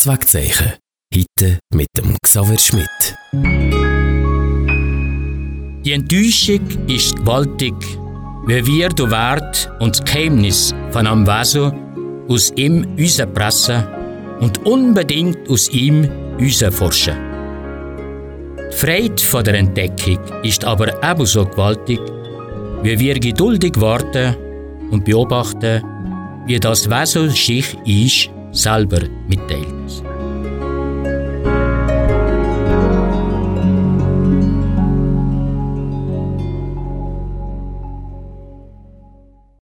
Das Wegzeichen. Heute mit dem Xaver Schmidt. Die Enttäuschung ist gewaltig, wie wir den Wert und das Geheimnis von einem Wesen aus ihm herauspressen und unbedingt aus ihm herausforschen. Die Freude von der Entdeckung ist aber ebenso gewaltig, wie wir geduldig warten und beobachten, wie das Wesen sich selber mitteilt.